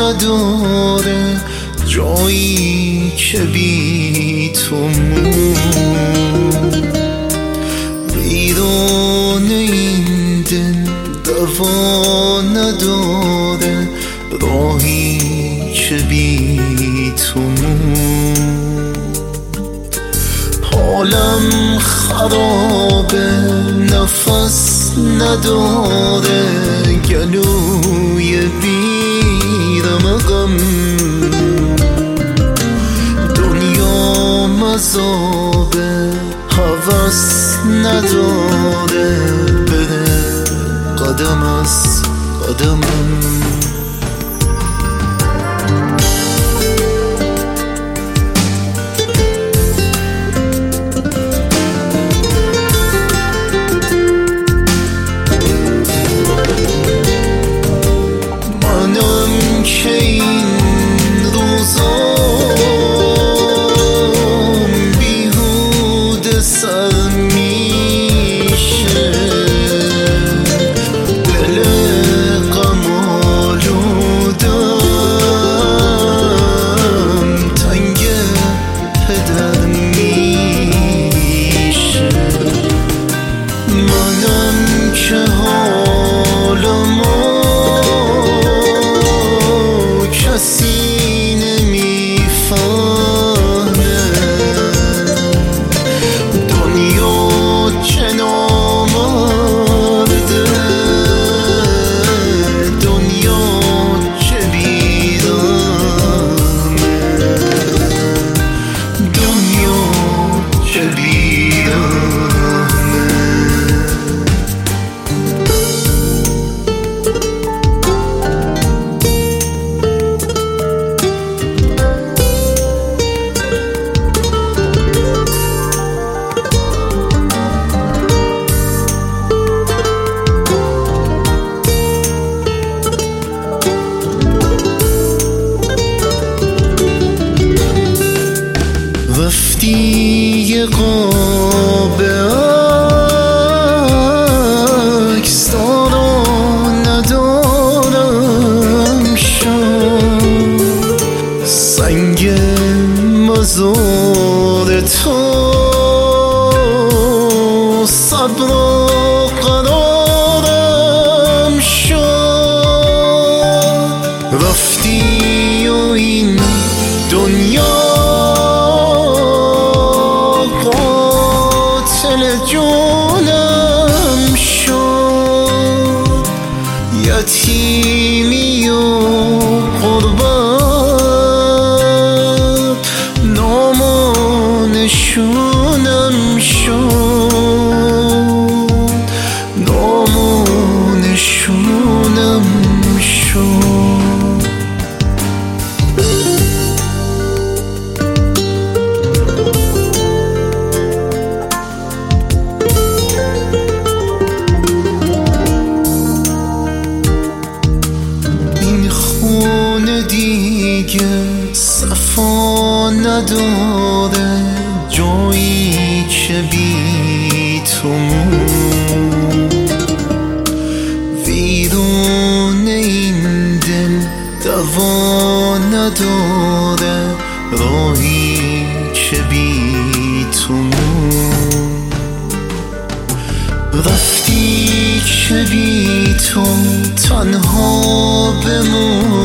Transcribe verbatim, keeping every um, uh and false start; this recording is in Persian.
نداره جایی که بی تو مون بیرون این دل دوا نداره راهی که بی تو مون حالم خرابه نفس نداره گلوی بیرم غم دنیا مذابه حوث نداره بره قدم از قدمم که این روزا بیهوده سر میشه دل غم آلودم تنگ پدر میشه منم که حالم کسی نمیفهمه دنیا چه نامرده دنیا چه بیرمه دنیا چه بیرمه رفتی یه قاب عکس دارا ندارم شد سنگ مزار تو صبر و قرارم شد رفتی و این دنیا جونم شد یتیمی و غربت نام و نشونم شد نام و نشونم شد دیگه صفا نداره جایی که بی تو ویرون این دل دوا نداره راهی که بی تو رفتی که بی تو تنها بمون